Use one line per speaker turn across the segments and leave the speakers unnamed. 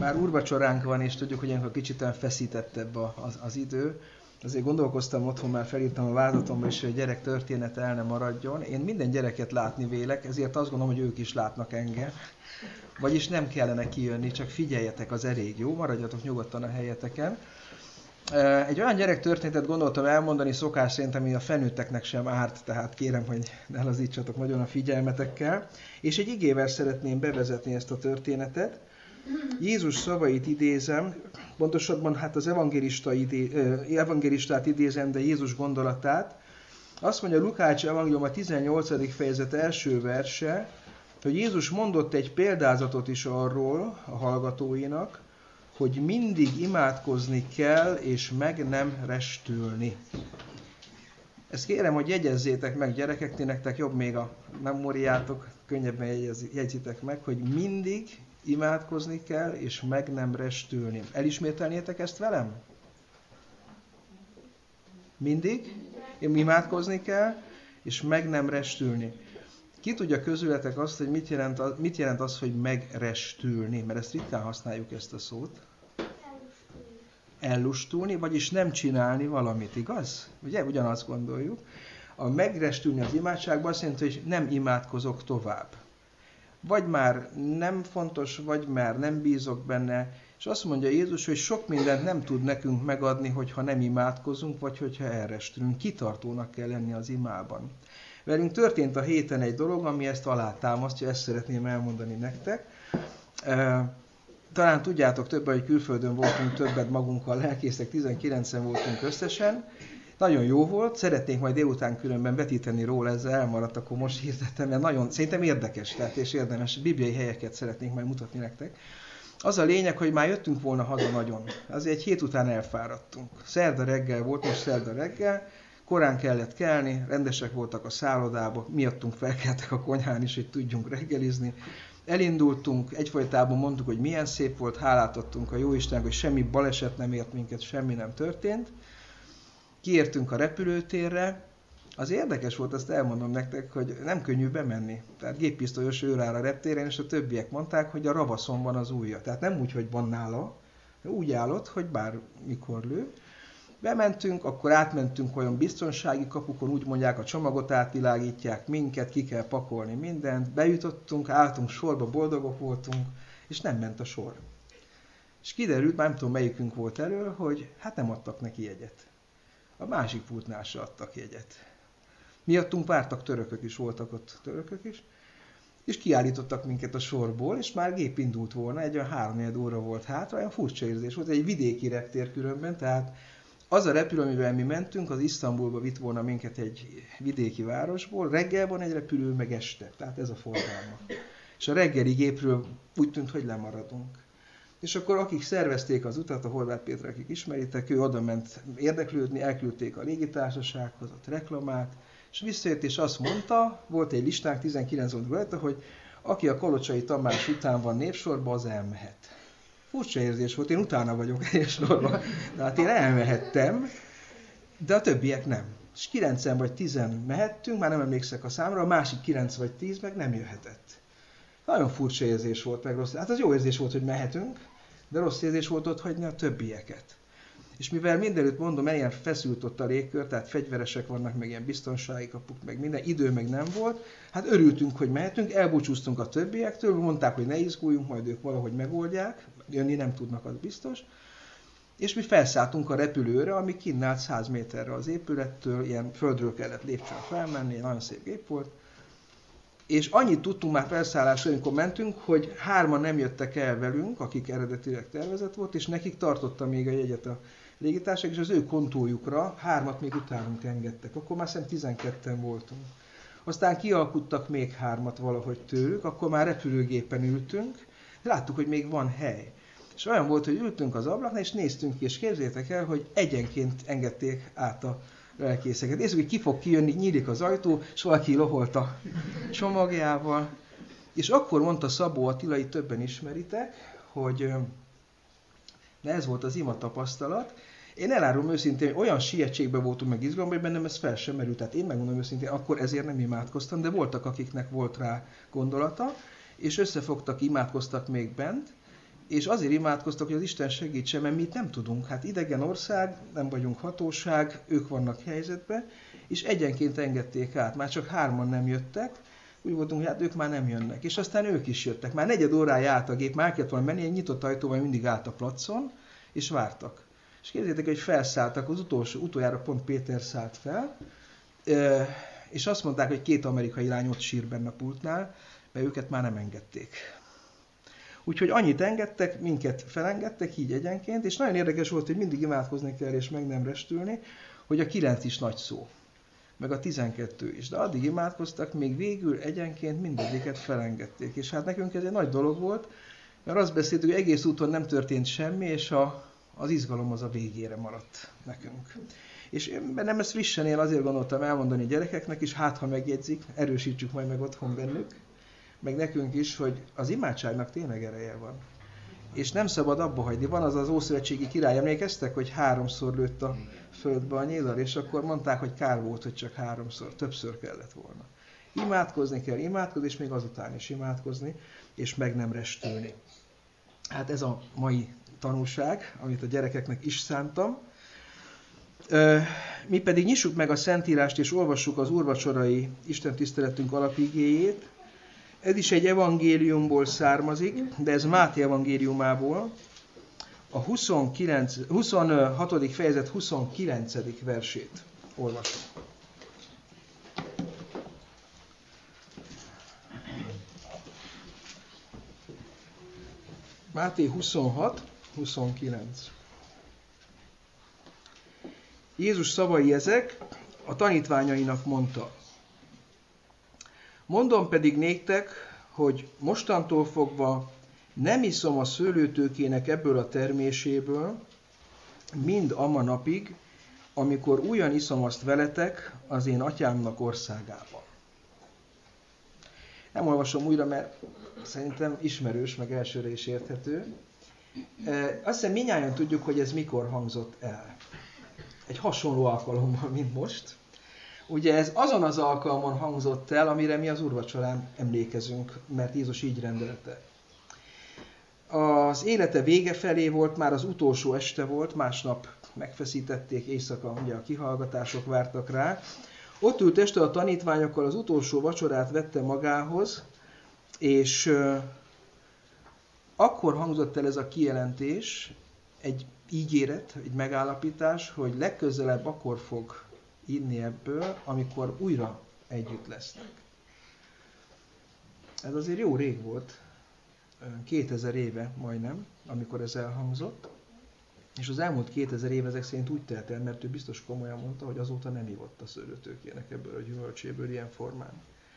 Már úrvacsoránk van, és tudjuk, hogy ilyenkor kicsit feszítettebb az idő. Azért gondolkoztam otthon, már felírtam a vázatomba is, hogy a gyerek története el ne maradjon. Én minden gyereket látni vélek, ezért azt gondolom, hogy ők is látnak engem. Vagyis nem kellene kijönni, csak figyeljetek, az elég jó, maradjatok nyugodtan a helyeteken. Egy olyan gyerek történetet gondoltam elmondani szokás szerint, ami a felnőtteknek sem árt, tehát kérem, hogy ne lazítsatok nagyon a figyelmetekkel. És egy igével szeretném bevezetni ezt a történetet. Jézus szavait idézem, pontosabban hát az evangélistát idézem, de Jézus gondolatát. Azt mondja Lukács evangélium a 18. fejezet első verse, hogy Jézus mondott egy példázatot is arról a hallgatóinak, hogy mindig imádkozni kell, és meg nem restülni. Ezt kérem, hogy jegyezzétek meg, gyerekek, ti nektek jobb még a memóriátok, könnyebben jegyzitek meg, hogy mindig imádkozni kell, és meg nem restülni. Elismételnétek ezt velem? Mindig imádkozni kell, és meg nem restülni. Ki tudja közületek azt, hogy mit jelent az, hogy megrestülni? Mert ezt ritkán használjuk, ezt a szót. Ellustulni, vagyis nem csinálni valamit, igaz? Ugye, ugyanazt gondoljuk. A megrestülni az imádságban azt jelenti, hogy nem imádkozok tovább. Vagy már nem fontos, vagy már nem bízok benne. És azt mondja Jézus, hogy sok mindent nem tud nekünk megadni, hogyha nem imádkozunk, vagy hogyha elrestülünk. Kitartónak kell lenni az imában. Velünk történt a héten egy dolog, ami ezt alátámasztja, ezt szeretném elmondani nektek. Talán tudjátok többen, hogy külföldön voltunk többet magunkkal, lelkészek, 19-en voltunk összesen. Nagyon jó volt, szeretnék majd délután különben vetíteni róla, ezzel elmaradt, akkor most hirdettem, mert nagyon, szerintem érdekes, tehát és érdemes, bibliai helyeket szeretnék majd mutatni nektek. Az a lényeg, hogy már jöttünk volna haza nagyon. Azért egy hét után elfáradtunk. Szerda reggel volt, most szerda reggel, korán kellett kelni, rendesek voltak a szállodában, miattunk felkeltek a konyhán is, hogy tudjunk reggelizni. Elindultunk, egyfolytában mondtuk, hogy milyen szép volt, hálát adtunk a Jóistennek, hogy semmi baleset nem ért minket, semmi nem történt. Kiértünk a repülőtérre. Az érdekes volt, azt elmondom nektek, hogy nem könnyű bemenni. Tehát géppisztolyos őr áll a reptéren, és a többiek mondták, hogy a ravaszon van az ujja. Tehát nem úgy, hogy van nála, úgy állott, hogy bármikor lő. Bementünk, akkor átmentünk olyan biztonsági kapukon, úgy mondják, a csomagot átvilágítják, minket ki kell pakolni mindent. Bejutottunk, álltunk sorba, boldogok voltunk, és nem ment a sor. És kiderült, már nem tudom melyikünk volt elő, hogy hát nem adtak neki jegyet. A másik pultnál se adtak jegyet. Miattunk vártak törökök is, voltak ott törökök is, és kiállítottak minket a sorból, és már gép indult volna, egy olyan 3-4 óra volt hátra, olyan furcsa érzés volt, egy vidéki reptér különben, tehát az a repülő, amivel mi mentünk, az Isztambulba vitt volna minket egy vidéki városból, reggel van egy repülő, meg este, tehát ez a forgalma. És a reggeli gépről úgy tűnt, hogy lemaradunk. És akkor akik szervezték az utat, a Horváth Péter, akik ismeritek, ő oda ment érdeklődni, elküldték a légitársasághoz, ott reklamált, és visszajött és azt mondta, volt egy listánk, 19 volt rajta, hogy aki a Kalocsai Tamás után van népsorban, az elmehet. Furcsa érzés volt, én utána vagyok sorban, tehát én elmehettem, de a többiek nem. És 9 vagy 10 mehettünk, már nem emlékszek a számra, a másik 9 vagy 10 meg nem jöhetett. Nagyon furcsa érzés volt, meg rossz. Hát az jó érzés volt, hogy mehetünk, de rossz érzés volt ott hagyni a többieket. És mivel mindenütt mondom, ilyen feszült ott a légkör, tehát fegyveresek vannak, meg ilyen biztonsági kapuk, meg minden, idő meg nem volt, hát örültünk, hogy mehetünk, elbúcsúztunk a többiektől, mondták, hogy ne izguljunk, majd ők valahogy megoldják, jönni nem tudnak, az biztos. És mi felszálltunk a repülőre, ami kinn állt 100 méterre az épülettől, ilyen földről kellett lépcsőn felmenni, nagyon szép gép volt. És annyit tudtunk már felszállásra, amikor mentünk, hogy 3 nem jöttek el velünk, akik eredetileg tervezett volt, és nekik tartotta még a jegyet a légitársaság, és az ő kontójukra 3 még utánunk engedtek. Akkor már szerintem 12-en voltunk. Aztán kialkuttak még 3 valahogy tőlük, akkor már repülőgépen ültünk, láttuk, hogy még van hely. És olyan volt, hogy ültünk az ablaknál, és néztünk ki, és képzeljétek el, hogy egyenként engedték át a lelkészeket. Nézzük, hogy ki fog kijönni, nyílik az ajtó, és valaki loholt a csomagjával. És akkor mondta Szabó Attila, itt többen ismeritek, hogy ez volt az ima tapasztalat. Én elárulom őszintén, hogy olyan sietségben voltunk meg izgalomban, hogy bennem ez fel sem merült. Tehát én megmondom őszintén, akkor ezért nem imádkoztam, de voltak, akiknek volt rá gondolata, és összefogtak, imádkoztak még bent, és azért imádkoztak, hogy az Isten segítsen, mert mi itt nem tudunk. Hát idegen ország, nem vagyunk hatóság, ők vannak helyzetben, és egyenként engedték át. Már csak 3-an nem jöttek, úgy voltunk, hogy hát ők már nem jönnek. És aztán ők is jöttek. Már 4 órája állt a gép, már kellett volna menni, egy nyitott ajtóval mindig állt a placon, és vártak. És képzeljétek, hogy felszálltak, utoljára pont Péter szállt fel, és azt mondták, hogy 2 amerikai lány ott sír benne a pultnál, mert őket már nem engedték. Úgyhogy annyit engedtek, minket felengedtek így egyenként, és nagyon érdekes volt, hogy mindig imádkozni kell és meg nem restülni, hogy a 9 is nagy szó, meg a 12 is. De addig imádkoztak, még végül egyenként mindegyiket felengedték. És hát nekünk ez egy nagy dolog volt, mert azt beszéltük, hogy egész úton nem történt semmi, és az izgalom az a végére maradt nekünk. És én nem ezt frissen én azért gondoltam elmondani a gyerekeknek is, hát ha megjegyzik, erősítsük majd meg otthon bennük, meg nekünk is, hogy az imádságnak tényleg ereje van. És nem szabad abba hagyni. Van az ószövetségi király, emlékeztek, hogy 3-szor lőtt a földbe a nyíllal, és akkor mondták, hogy kár volt, hogy csak 3-szor, többször kellett volna. Imádkozni kell, imádkozni, és még azután is imádkozni, és meg nem restülni. Hát ez a mai tanulság, amit a gyerekeknek is szántam. Mi pedig nyissuk meg a Szentírást, és olvassuk az úrvacsorai istentiszteletünk alapigéjét. Ez is egy evangéliumból származik, de ez Máté evangéliumából, a 26. fejezet 29. versét olvasom. Máté 26, 29. Jézus szavai ezek, a tanítványainak mondta: mondom pedig néktek, hogy mostantól fogva nem iszom a szőlőtőkének ebből a terméséből, mind ama napig, amikor újan iszom azt veletek az én atyámnak országában. Nem olvasom újra, mert szerintem ismerős, meg elsőre is érthető. Azt hiszem mindnyájan tudjuk, hogy ez mikor hangzott el. Egy hasonló alkalommal, mint most. Ugye ez azon az alkalmon hangzott el, amire mi az úrvacsorán emlékezünk, mert Jézus így rendelte. Az élete vége felé volt, már az utolsó este volt, másnap megfeszítették, éjszaka ugye a kihallgatások vártak rá. Ott ült este a tanítványokkal, az utolsó vacsorát vette magához, és akkor hangzott el ez a kijelentés, egy ígéret, egy megállapítás, hogy legközelebb akkor fog inni ebből, amikor újra együtt lesznek. Ez azért jó rég volt, 2000 éve majdnem, amikor ez elhangzott, és az elmúlt 2000 év ezek szerint úgy telt el, mert ő biztos komolyan mondta, hogy azóta nem ivott a szőlőtőkének ebből a gyümölcséből ilyen formán.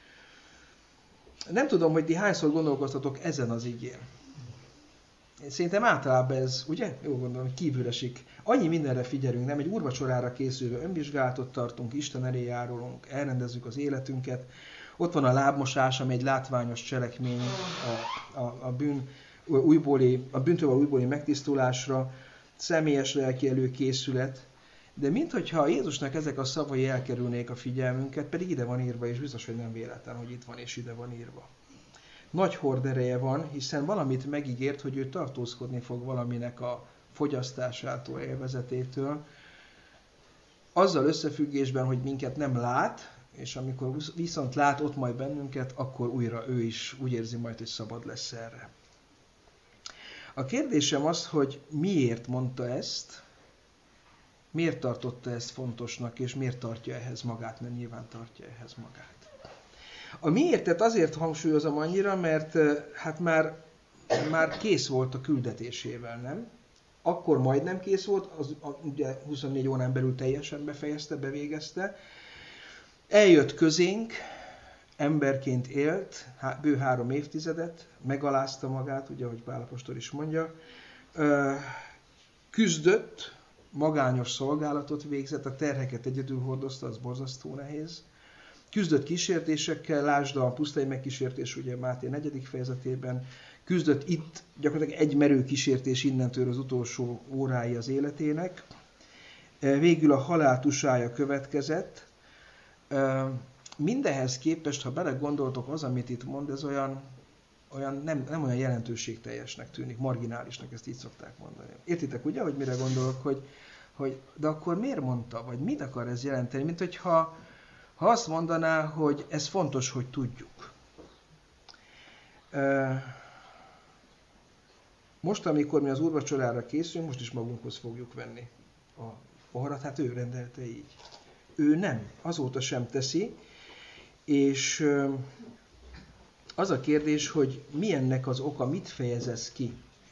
Nem tudom, hogy ti hányszor gondolkoztatok ezen az igén. Szerintem általában ez, ugye? Jó gondolom, kívül esik. Annyi mindenre figyelünk, nem? Egy úrvacsorára készülve önvizsgálatot tartunk, Isten elé járulunk, elrendezzük az életünket. Ott van a lábmosás, ami egy látványos cselekmény a bűntől való újbóli megtisztulásra, személyes lelki előkészület. De minthogyha Jézusnak ezek a szavai elkerülnék a figyelmünket, pedig ide van írva, és biztos, hogy nem véletlen, hogy itt van és ide van írva. Nagy hordereje van, hiszen valamit megígért, hogy ő tartózkodni fog valaminek a fogyasztásától, élvezetétől, azzal összefüggésben, hogy minket nem lát, és amikor viszont lát ott majd bennünket, akkor újra ő is úgy érzi majd, hogy szabad lesz erre. A kérdésem az, hogy miért mondta ezt, miért tartotta ezt fontosnak, és miért tartja ehhez magát, mert nyilván tartja ehhez magát. A miértet azért hangsúlyozom annyira, mert hát már kész volt a küldetésével, nem? Akkor majdnem kész volt, ugye 24 órán belül teljesen befejezte, bevégezte. Eljött közénk, emberként élt, bő 3 évtizedet, megalázta magát, ugye, ahogy Pál apostol is mondja, küzdött, magányos szolgálatot végzett, a terheket egyedül hordozta, az borzasztó nehéz. Küzdött kísértésekkel, lásd a pusztai megkísértés, ugye Máté 4. fejezetében, küzdött itt gyakorlatilag egy merő kísértés innentől az utolsó órái az életének. Végül a halál tusája következett. Mindehez képest, ha belegondoltok, az, amit itt mond, ez olyan nem olyan jelentőségteljesnek tűnik, marginálisnak, ezt így szokták mondani. Értitek ugye, hogy mire gondolok, hogy de akkor miért mondta, vagy mit akar ez jelenteni? Mint hogyha azt mondaná, hogy ez fontos, hogy tudjuk. Most, amikor mi az úrvacsorára készülünk, most is magunkhoz fogjuk venni a poharat, hát ő rendelte így. Ő nem, azóta sem teszi, és az a kérdés, hogy mi ennek az oka, mit fejez ez ki?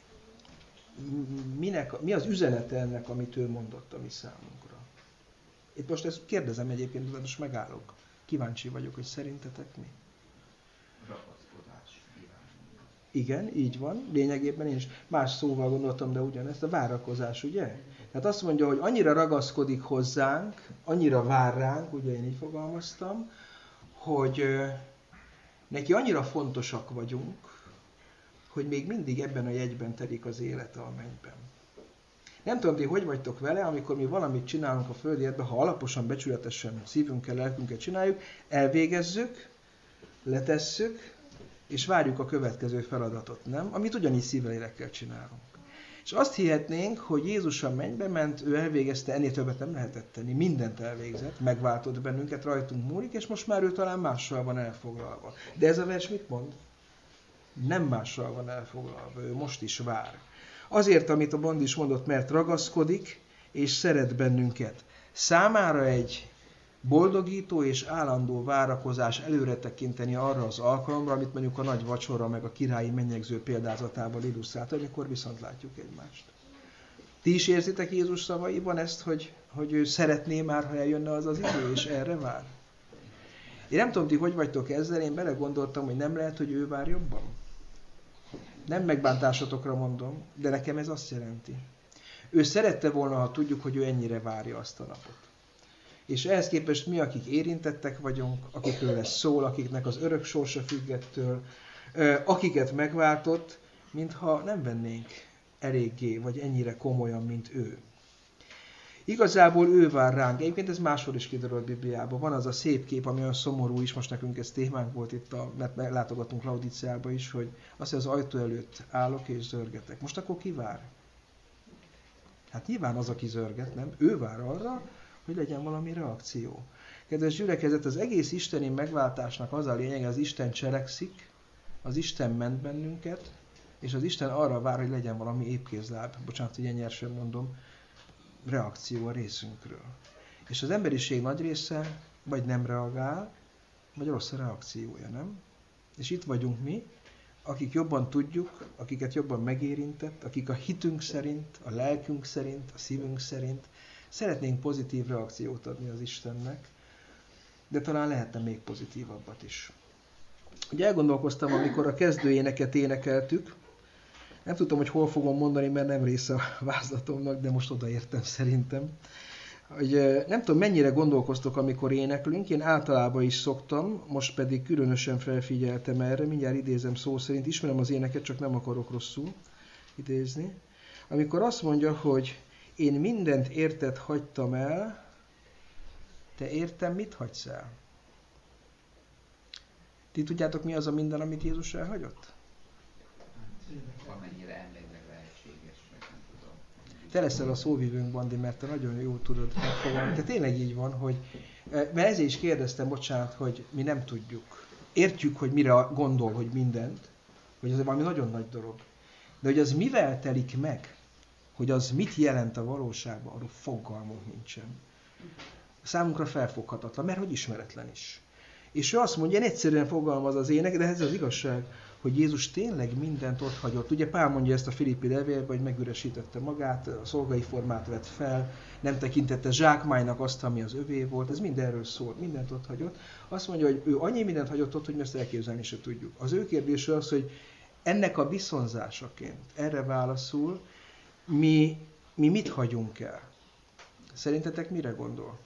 Mi az üzenete ennek, amit ő mondott a mi számunkra? Itt most ezt kérdezem egyébként, de most megállok. Kíváncsi vagyok, hogy szerintetek mi?
Ragaszkodás.
Igen, így van. Lényegében én is más szóval gondoltam, de ugyanezt a várakozás, ugye? Tehát azt mondja, hogy annyira ragaszkodik hozzánk, annyira vár ránk, ugye én így fogalmaztam, hogy neki annyira fontosak vagyunk, hogy még mindig ebben a jegyben telik az élete a mennyben. Nem tudom, ti hogy vagytok vele, amikor mi valamit csinálunk a földi életben, ha alaposan, becsületesen szívünkkel, lelkünkkel csináljuk, elvégezzük, letesszük, és várjuk a következő feladatot, nem? Amit ugyanígy szívvel-lélekkel csinálunk. És azt hihetnénk, hogy Jézus a mennybe ment, ő elvégezte, ennél többet nem lehetett tenni, mindent elvégzett, megváltott bennünket, rajtunk múlik, és most már ő talán mással van elfoglalva. De ez a vers mit mond? Nem mással van elfoglalva, ő most is vár. Azért, amit a Bond is mondott, mert ragaszkodik, és szeret bennünket. Számára egy boldogító és állandó várakozás előre tekinteni arra az alkalomra, amit mondjuk a nagy vacsora meg a királyi mennyegző példázatával illusztrált, amikor viszont látjuk egymást. Ti is érzitek Jézus szavaiban ezt, hogy ő szeretné már, ha eljönne az az idő, és erre vár? Én nem tudom, ti hogy vagytok ezzel, én belegondoltam, hogy nem lehet, hogy ő vár jobban. Nem megbántásotokra mondom, de nekem ez azt jelenti. Ő szerette volna, ha tudjuk, hogy ő ennyire várja azt a napot. És ehhez képest mi, akik érintettek vagyunk, akikről ez szól, akiknek az örök sorsa függettől, akiket megváltott, mintha nem vennénk eléggé, vagy ennyire komolyan, mint ő. Igazából ő vár ránk. Egyébként ez máshol is kiderül a Bibliában. Van az a szép kép, ami olyan szomorú is, most nekünk ez témánk volt itt, mert látogatunk Laudíceába is, hogy azt, hogy az ajtó előtt állok és zörgetek. Most akkor ki vár? Hát nyilván az, aki zörget, nem? Ő vár arra, hogy legyen valami reakció. Kedves gyülekezet, az egész isteni megváltásnak az a lényeg, az Isten cselekszik, az Isten ment bennünket, és az Isten arra vár, hogy legyen valami épkézláb, bocsánat, hogy nyersen mondom, reakció a részünkről. És az emberiség nagy része vagy nem reagál, vagy rossz a reakciója, nem? És itt vagyunk mi, akik jobban tudjuk, akiket jobban megérintett, akik a hitünk szerint, a lelkünk szerint, a szívünk szerint szeretnénk pozitív reakciót adni az Istennek, de talán lehetne még pozitívabbat is. Ugye elgondolkoztam, amikor a kezdőéneket énekeltük, nem tudtam, hogy hol fogom mondani, mert nem része a vázlatomnak, de most odaértem szerintem. Hogy nem tudom, mennyire gondolkoztok, amikor éneklünk, én általában is szoktam, most pedig különösen felfigyeltem erre, mindjárt idézem szó szerint, ismerem az éneket, csak nem akarok rosszul idézni. Amikor azt mondja, hogy én mindent érted hagytam el, te értem mit hagysz el? Ti tudjátok, mi az a minden, amit Jézus elhagyott?
Amennyire emberileg lehetséges, nem tudom.
Te leszel a szóvivőnk, Bandi, mert te nagyon jól tudod megfogalmazni. De tényleg így van, hogy... Mert ezért is kérdeztem, bocsánat, hogy mi nem tudjuk. Értjük, hogy mire gondol, hogy mindent, hogy ez valami nagyon nagy dolog. De hogy az mivel telik meg, hogy az mit jelent a valóságban, arról fogalmunk nincsen. Számunkra felfoghatatlan, mert hogy ismeretlen is. És ő azt mondja, egyszerűen fogalmaz az ének, de ez az igazság, hogy Jézus tényleg mindent ott hagyott. Ugye Pál mondja ezt a Filippi levélben, hogy megüresítette magát, a szolgai formát vett fel, nem tekintette zsákmánynak azt, ami az övé volt, ez mindenről szól, mindent ott hagyott. Azt mondja, hogy ő annyi mindent hagyott ott, hogy mi ezt elképzelni se tudjuk. Az ő kérdése az, hogy ennek a viszonzásaként erre válaszul, mi mit hagyunk el? Szerintetek mire gondol?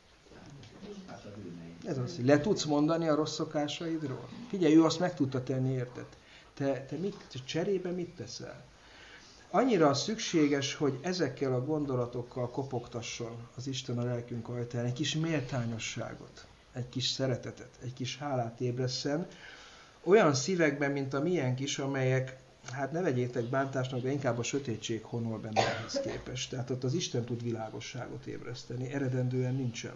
Ez az, hogy le tudsz mondani a rossz szokásaidról? Figyelj, ő azt meg tudta tenni, érted? Te cserébe mit teszel? Annyira szükséges, hogy ezekkel a gondolatokkal kopogtasson az Isten a lelkünk ajtaján, egy kis méltányosságot, egy kis szeretetet, egy kis hálát ébresszen, olyan szívekben, mint a miénk is, amelyek, hát ne vegyétek bántásnak, de inkább a sötétség honol benne ehhez képest. Tehát ott az Isten tud világosságot ébreszteni, eredendően nincsen.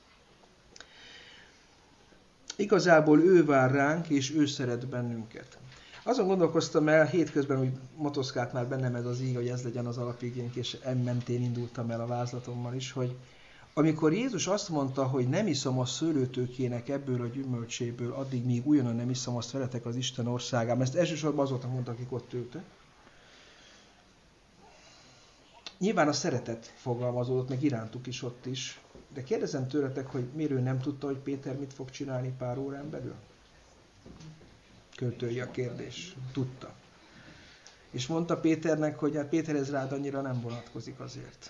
Igazából ő vár ránk, és ő szeret bennünket. Azon gondolkoztam el, hétközben úgy motoszkált már bennem ez az íg, hogy ez legyen az alapigénk, és mentén indultam el a vázlatommal is, hogy amikor Jézus azt mondta, hogy nem iszom a szőlőtőkének ebből a gyümölcséből, addig míg újonnan nem iszom azt veletek az Isten országában. Ezt elsősorban azoknak mondta, akik ott ültek. Nyilván a szeretet fogalmazódott meg irántuk is ott is, de kérdezem tőletek, hogy miért ő nem tudta, hogy Péter mit fog csinálni pár órán belül? Költői a kérdés. Tudta. És mondta Péternek, hogy hát Péter, ez rád annyira nem vonatkozik azért.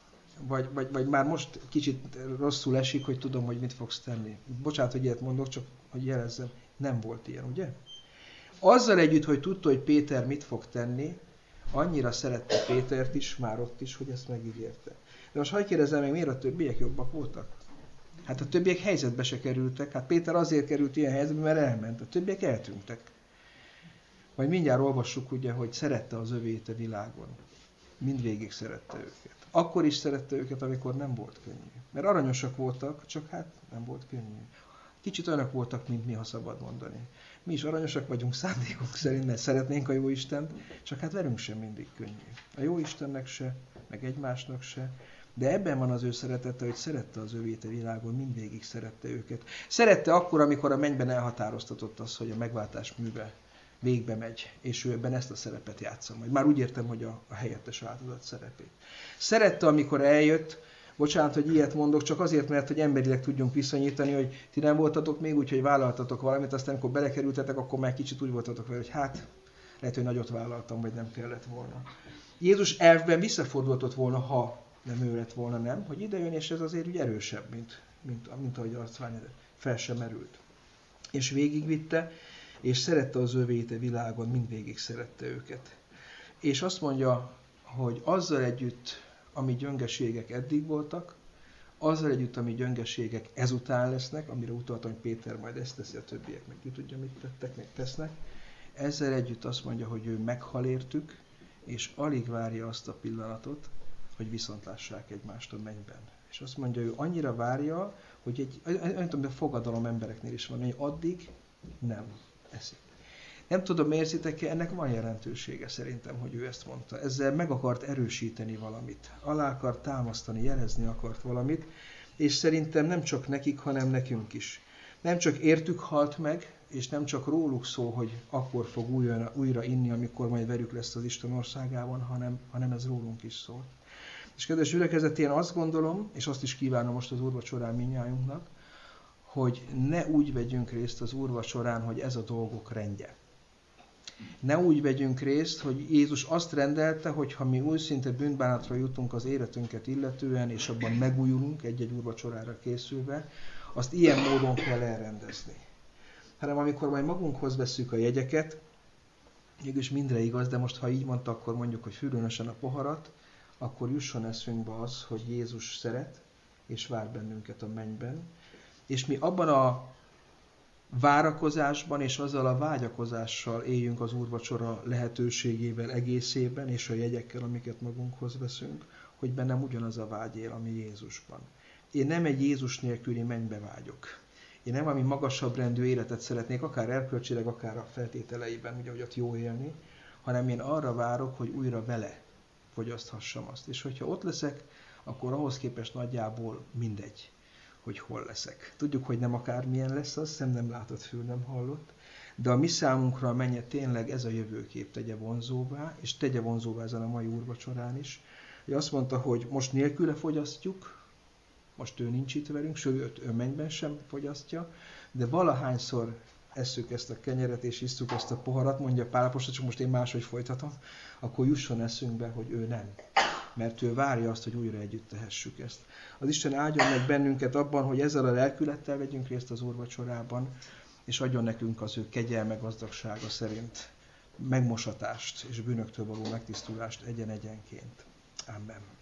Vagy már most kicsit rosszul esik, hogy tudom, hogy mit fogsz tenni. Bocsánat, hogy ilyet mondok, csak hogy jelezzem, nem volt ilyen, ugye? Azzal együtt, hogy tudta, hogy Péter mit fog tenni, annyira szerette Pétert is, már ott is, hogy ezt megígérte. De most hadd kérdezzem meg, miért a többiek jobbak voltak? Hát a többiek helyzetbe se kerültek. Hát Péter azért került ilyen helyzetbe, mert elment. A többiek eltűntek. Majd mindjárt olvassuk, ugye, hogy szerette az övét a világon. Mindvégig szerette őket. Akkor is szerette őket, amikor nem volt könnyű. Mert aranyosak voltak, csak hát nem volt könnyű. Kicsit olyanok voltak, mint mi, ha szabad mondani. Mi is aranyosak vagyunk szándékunk szerint, mert szeretnénk a jó Istent, csak hát velünk sem mindig könnyű. A jó Istennek se, meg egymásnak se. De ebben van az ő szeretete, hogy szerette az övét a világon, mindvégig szerette őket. Szerette akkor, amikor a mennyben elhatároztatott az, hogy a megváltás műve végbe megy, és ő ebben ezt a szerepet játsza majd. Már úgy értem, hogy a helyettes áldozat szerepét. Szerette, amikor eljött, bocsánat, hogy ilyet mondok, csak azért, mert hogy emberileg tudjunk viszonyítani, hogy ti nem voltatok még úgy, hogy vállaltatok valamit, aztán amikor belekerültetek, akkor már kicsit úgy voltatok vele, hogy hát, lehet, hogy nagyot vállaltam, vagy nem kellett volna. Jézus elvben visszafordultott volna, ha nem ő lett volna, nem? Hogy ide jön, és ez azért úgy erősebb, mint ahogy azt fel sem merült. És végigvitte, és szerette az övét a világon, mindvégig szerette őket. És azt mondja, hogy azzal együtt, ami gyöngeségek eddig voltak, azzal együtt, ami gyöngeségek ezután lesznek, amire utaltam, hogy Péter majd ezt teszi, a többiek meg ki tudja, mit tettek, meg tesznek, ezzel együtt azt mondja, hogy ő meghal értük, és alig várja azt a pillanatot, hogy viszontlássák egymást a mennyben. És azt mondja, ő annyira várja, hogy nem tudom, a fogadalom embereknél is van, hogy addig nem eszik. Nem tudom, érzitek-e, ennek van jelentősége szerintem, hogy ő ezt mondta. Ezzel meg akart erősíteni valamit. Alá akart támasztani, jelezni akart valamit, és szerintem nem csak nekik, hanem nekünk is. Nem csak értük halt meg, és nem csak róluk szól, hogy akkor fog újra inni, amikor majd velük lesz az Isten országában, hanem ez rólunk is szól. És kedves gyülekezet, én azt gondolom, és azt is kívánom most az úrvacsorán mindnyájunknak, hogy ne úgy vegyünk részt az úrvacsorán, hogy ez a dolgok rendje. Ne úgy vegyünk részt, hogy Jézus azt rendelte, hogy ha mi őszinte bűnbánatra jutunk az életünket illetően, és abban megújulunk egy-egy úrvacsorára készülve, azt ilyen módon kell elrendezni. Hanem amikor majd magunkhoz vesszük a jegyeket, mégis mindre igaz, de most ha így mondta, akkor mondjuk, hogy fürülnösen a poharat, akkor jusson eszünkbe az, hogy Jézus szeret, és vár bennünket a mennyben, és mi abban a várakozásban és azzal a vágyakozással éljünk az úrvacsora lehetőségével egészében, és a jegyekkel, amiket magunkhoz veszünk, hogy bennem ugyanaz a vágy él, ami Jézusban. Én nem egy Jézus nélküli mennybe vágyok. Én nem ami magasabb rendű életet szeretnék, akár erkölcsileg, akár a feltételeiben, ugye, hogy ott jó élni, hanem én arra várok, hogy újra vele fogyaszthassam azt. És hogyha ott leszek, akkor ahhoz képest nagyjából mindegy, hogy hol leszek. Tudjuk, hogy nem akármilyen lesz az, szem nem látott, fül nem hallott, de a mi számunkra a mennyet tényleg ez a jövőkép tegye vonzóvá, és tegye vonzóvá ezen a mai úrvacsorán is. Ő azt mondta, hogy most nélküle fogyasztjuk, most ő nincs itt velünk, sőt, ő mennyben sem fogyasztja, de valahányszor esszük ezt a kenyeret és isszuk ezt a poharat, mondja Pál apostol, csak most én máshogy folytatom, akkor jusson eszünkbe, hogy ő nem. Mert ő várja azt, hogy újra együtt tehessük ezt. Az Isten áldjon meg bennünket abban, hogy ezzel a lelkülettel vegyünk részt az úrvacsorában, és adjon nekünk az ő kegyelme gazdagsága szerint megmosatást és bűnöktől való megtisztulást egyen-egyenként. Amen.